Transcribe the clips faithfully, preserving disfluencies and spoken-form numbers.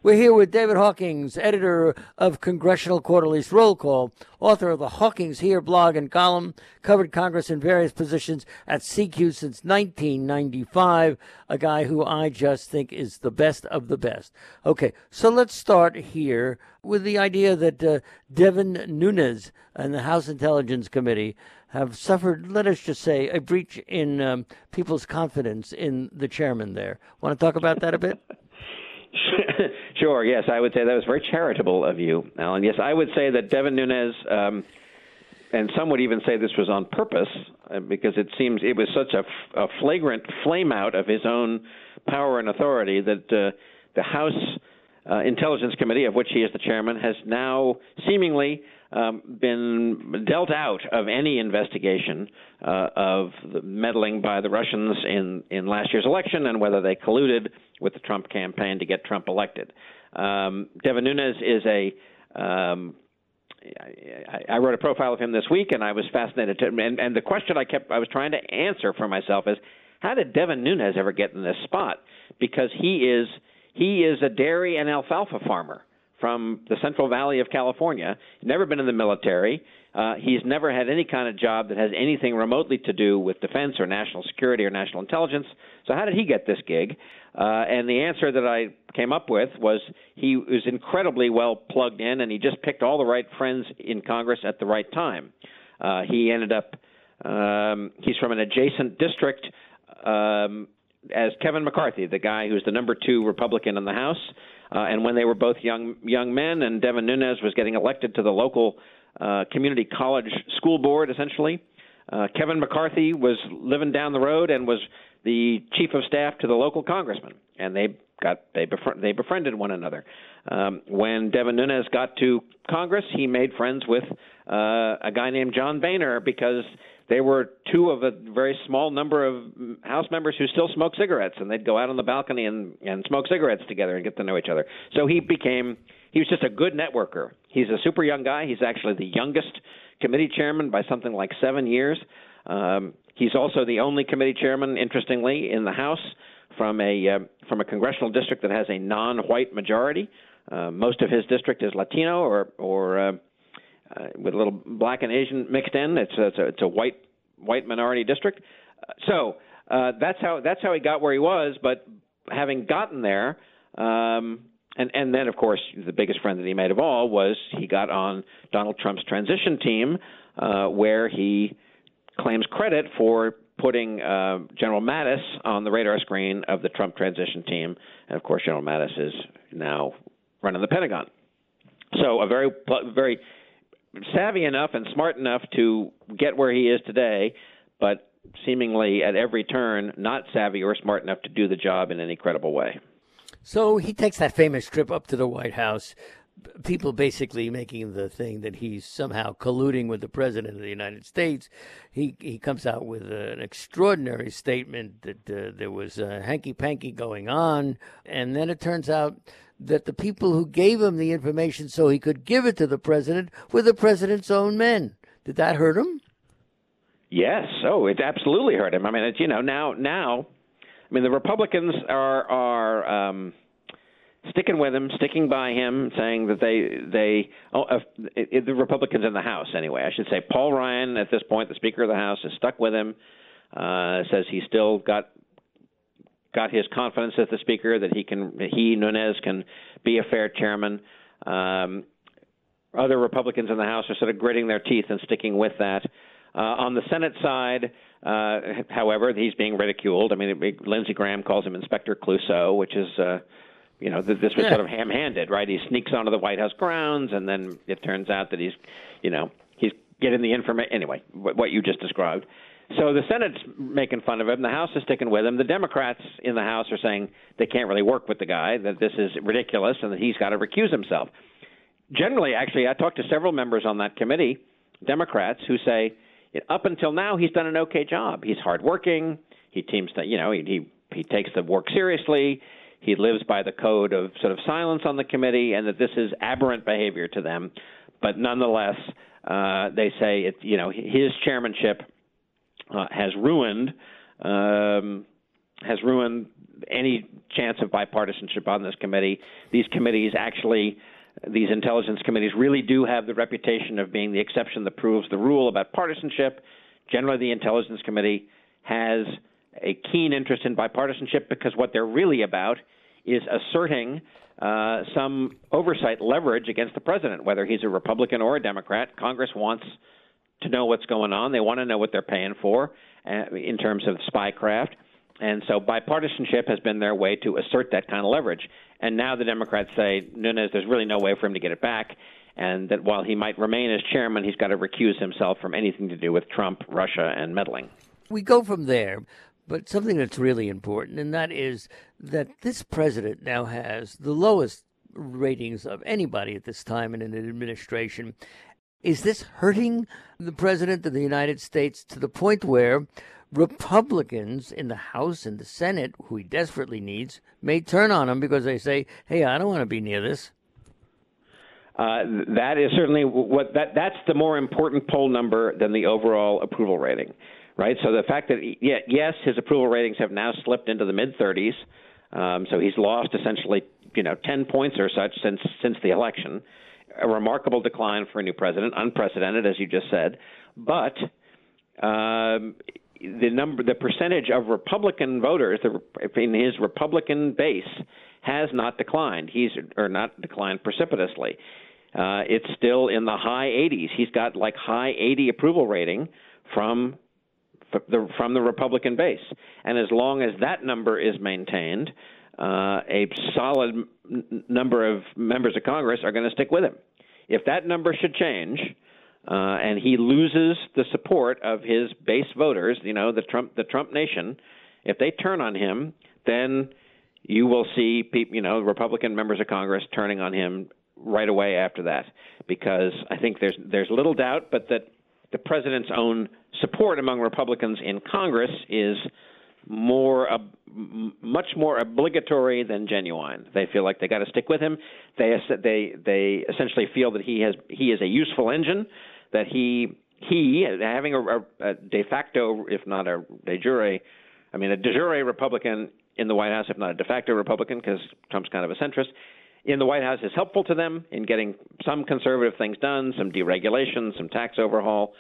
We're here with David Hawkins, editor of Congressional Quarterly's Roll Call, author of the Hawkins Here blog and column, covered Congress in various positions at C Q since nineteen ninety-five, a guy who I just think is the best of the best. Okay, so let's start here with the idea that uh, Devin Nunes and the House Intelligence Committee have suffered, let us just say, a breach in um, people's confidence in the chairman there. Want to talk about that a bit? Sure, yes, I would say that was very charitable of you, Alan. Yes, I would say that Devin Nunes, um, and some would even say this was on purpose, uh, because it seems it was such a, f- a flagrant flame-out of his own power and authority that uh, the House uh, Intelligence Committee, of which he is the chairman, has now seemingly um, been dealt out of any investigation uh, of the meddling by the Russians in, in last year's election and whether they colluded with the Trump campaign to get Trump elected. Um, Devin Nunes is a um, I, I wrote a profile of him this week, and I was fascinated. To, and, and the question I kept I was trying to answer for myself is, how did Devin Nunes ever get in this spot? Because he is he is a dairy and alfalfa farmer from the Central Valley of California. He's never been in the military. Uh, he's never had any kind of job that has anything remotely to do with defense or national security or national intelligence. So how did he get this gig? Uh, and the answer that I came up with was he was incredibly well plugged in, and he just picked all the right friends in Congress at the right time. Uh, he ended up um, – he's from an adjacent district um, as Kevin McCarthy, the guy who's the number two Republican in the House. Uh, and when they were both young young men, and Devin Nunes was getting elected to the local uh, community college school board, essentially, uh, Kevin McCarthy was living down the road and was the chief of staff to the local congressman, and they got they befri- they befriended one another. Um, when Devin Nunes got to Congress, he made friends with uh, a guy named John Boehner because they were two of a very small number of House members who still smoke cigarettes, and they'd go out on the balcony and, and smoke cigarettes together and get to know each other. So he became – he was just a good networker. He's a super young guy. He's actually the youngest committee chairman by something like seven years. Um, he's also the only committee chairman, interestingly, in the House from a uh, from a congressional district that has a non-white majority. Uh, most of his district is Latino or or uh, uh, with a little black and Asian mixed in. It's a, it's a, it's a white white minority district. Uh, so uh, that's how that's how he got where he was. But having gotten there, um, and and then of course the biggest friend that he made of all was he got on Donald Trump's transition team, uh, where he claims credit for putting uh, General Mattis on the radar screen of the Trump transition team. And, of course, General Mattis is now running the Pentagon. So a very, very savvy enough and smart enough to get where he is today, but seemingly at every turn not savvy or smart enough to do the job in any credible way. So he takes that famous trip up to the White House, people basically making the thing that he's somehow colluding with the president of the United States. He he comes out with an extraordinary statement that uh, there was a hanky-panky going on, and then it turns out that the people who gave him the information so he could give it to the president were the president's own men. Did that hurt him? Yes. Oh, it absolutely hurt him. I mean, it's, you know, now, now, I mean, the Republicans are are um, sticking with him, sticking by him, saying that they they oh, uh, it, it, the Republicans in the House anyway. I should say Paul Ryan at this point, the Speaker of the House, is stuck with him. Uh, says he's still got got his confidence as the Speaker, that he can he Nunes can be a fair chairman. Um, other Republicans in the House are sort of gritting their teeth and sticking with that. Uh, on the Senate side, uh, however, he's being ridiculed. I mean, it, Lindsey Graham calls him Inspector Clouseau, which is, uh, you know, this was yeah. sort of ham-handed, right? He sneaks onto the White House grounds, and then it turns out that he's, you know, he's getting the information. Anyway, what you just described. So the Senate's making fun of him. The House is sticking with him. The Democrats in the House are saying they can't really work with the guy, that this is ridiculous, and that he's got to recuse himself. Generally, actually, I talked to several members on that committee, Democrats, who say, up until now, he's done an okay job. He's hardworking. He teams that, you know, he, he he takes the work seriously. He lives by the code of sort of silence on the committee, and that this is aberrant behavior to them. But nonetheless, uh, they say it. You know, his chairmanship uh, has ruined um, has ruined any chance of bipartisanship on this committee. These committees actually, these intelligence committees really do have the reputation of being the exception that proves the rule about partisanship. Generally, the Intelligence Committee has a keen interest in bipartisanship because what they're really about is asserting uh, some oversight leverage against the president, whether he's a Republican or a Democrat. Congress wants to know what's going on. They want to know what they're paying for uh, in terms of spycraft. And so bipartisanship has been their way to assert that kind of leverage. And now the Democrats say, Nunes, there's really no way for him to get it back, and that while he might remain as chairman, he's got to recuse himself from anything to do with Trump, Russia, and meddling. We go from there, but something that's really important, and that is that this president now has the lowest ratings of anybody at this time in an administration. Is this hurting the president of the United States to the point where Republicans in the House and the Senate, who he desperately needs, may turn on him because they say, hey, I don't want to be near this? Uh, that is certainly what that that's the more important poll number than the overall approval rating, right? So the fact that, yeah, yes, his approval ratings have now slipped into the mid-thirties, um, so he's lost essentially, you know, ten points or such since since the election. A remarkable decline for a new president, unprecedented, as you just said. But um, the number, the percentage of Republican voters the, in his Republican base has not declined. He's or not declined precipitously. Uh, it's still in the high eighties. He's got like high eighty approval rating from the from the Republican base, and as long as that number is maintained, uh, a solid n- number of members of Congress are going to stick with him. If that number should change, uh, and he loses the support of his base voters, you know, the Trump the Trump nation, if they turn on him, then you will see people, you know, Republican members of Congress turning on him right away after that, because I think there's there's little doubt, but that the president's own support among Republicans in Congress is more, uh, much more obligatory than genuine. They feel like they got to stick with him. They they they essentially feel that he has he is a useful engine, that he he having a, a de facto, if not a de jure, I mean a de jure Republican in the White House, if not a de facto Republican, because Trump's kind of a centrist, in the White House is helpful to them in getting some conservative things done, some deregulation, some tax overhaul.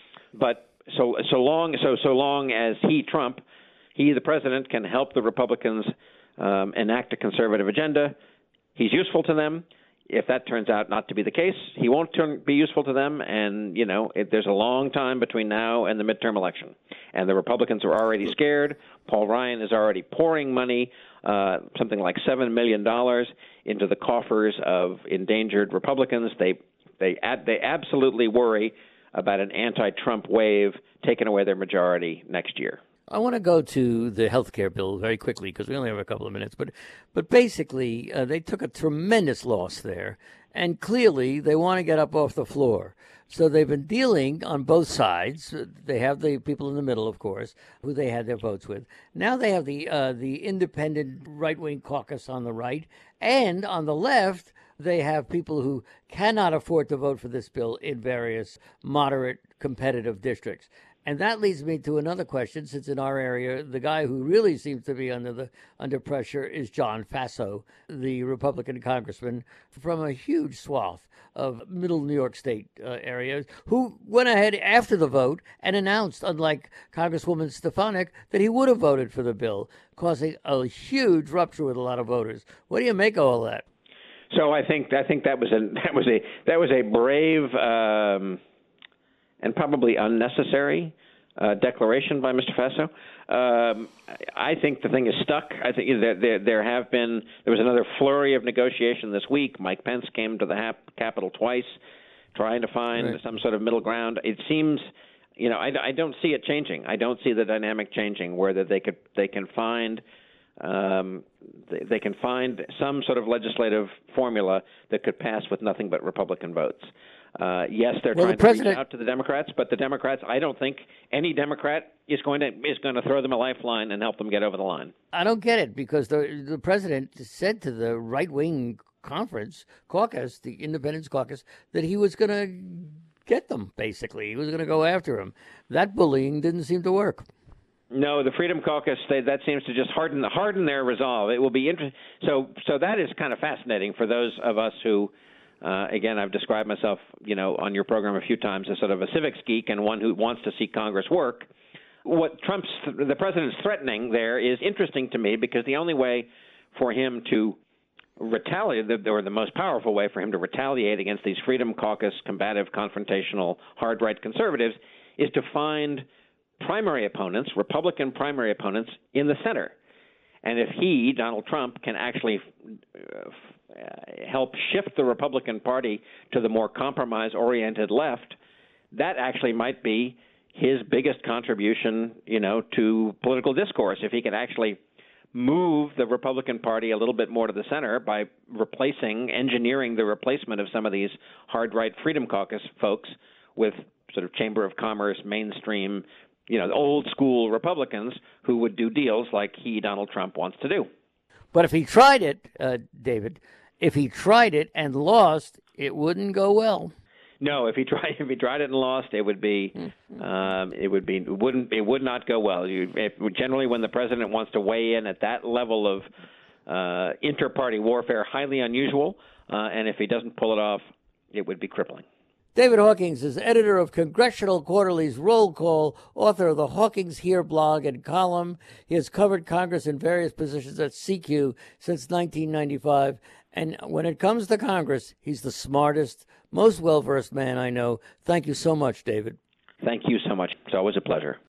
But so so long so so long as he, Trump, he, the president, can help the Republicans um, enact a conservative agenda, he's useful to them. If that turns out not to be the case, he won't turn, be useful to them. And, you know, it, there's a long time between now and the midterm election. And the Republicans are already scared. Paul Ryan is already pouring money, uh, something like seven million dollars, into the coffers of endangered Republicans. They, they, ad, they absolutely worry about an anti-Trump wave taking away their majority next year. I want to go to the health care bill very quickly because we only have a couple of minutes. But but basically, uh, they took a tremendous loss there. And clearly, they want to get up off the floor. So they've been dealing on both sides. They have the people in the middle, of course, who they had their votes with. Now they have the uh, the independent right-wing caucus on the right. And on the left, they have people who cannot afford to vote for this bill in various moderate competitive districts. And that leads me to another question, since in our area, the guy who really seems to be under the under pressure is John Faso, the Republican congressman from a huge swath of middle New York State uh, areas, who went ahead after the vote and announced, unlike Congresswoman Stefanik, that he would have voted for the bill, causing a huge rupture with a lot of voters. What do you make of all that? So I think I think that was a that was a that was a brave um, and probably unnecessary uh, declaration by Mister Faso. Um, I think the thing is stuck. I think there, there there have been there was another flurry of negotiation this week. Mike Pence came to the hap- Capitol twice, trying to find right. some sort of middle ground. It seems, you know, I, I don't see it changing. I don't see the dynamic changing where that they could they can find. Um, they, they can find some sort of legislative formula that could pass with nothing but Republican votes. Uh, yes, they're well, trying the president... to reach out to the Democrats, but the Democrats, I don't think any Democrat is going to is going to throw them a lifeline and help them get over the line. I don't get it, because the the president said to the right-wing conference caucus, the Independence Caucus, that he was going to get them. Basically, he was going to go after them. That bullying didn't seem to work. No, the Freedom Caucus, they, that seems to just harden harden their resolve. It will be interesting. So, so that is kind of fascinating for those of us who, uh, again, I've described myself, you know, on your program a few times as sort of a civics geek and one who wants to see Congress work. What Trump's, the president's threatening there is interesting to me because the only way for him to retaliate, or the most powerful way for him to retaliate against these Freedom Caucus combative, confrontational, hard right conservatives is to find primary opponents, Republican primary opponents, in the center. And if he, Donald Trump, can actually uh, help shift the Republican Party to the more compromise-oriented left, that actually might be his biggest contribution, you know, to political discourse. If he can actually move the Republican Party a little bit more to the center by replacing, engineering the replacement of some of these hard right Freedom Caucus folks with sort of Chamber of Commerce, mainstream, you know, old school Republicans who would do deals like he, Donald Trump, wants to do. But if he tried it, uh, David, if he tried it and lost, it wouldn't go well. No, if he tried, if he tried it and lost, it would be, um, it would be, it wouldn't, it would not go well. You, if, generally, when the president wants to weigh in at that level of uh, inter-party warfare, highly unusual, uh, and if he doesn't pull it off, it would be crippling. David Hawkins is editor of Congressional Quarterly's Roll Call, author of the Hawkins Here blog and column. He has covered Congress in various positions at C Q since nineteen ninety-five. And when it comes to Congress, he's the smartest, most well-versed man I know. Thank you so much, David. Thank you so much. It's always a pleasure.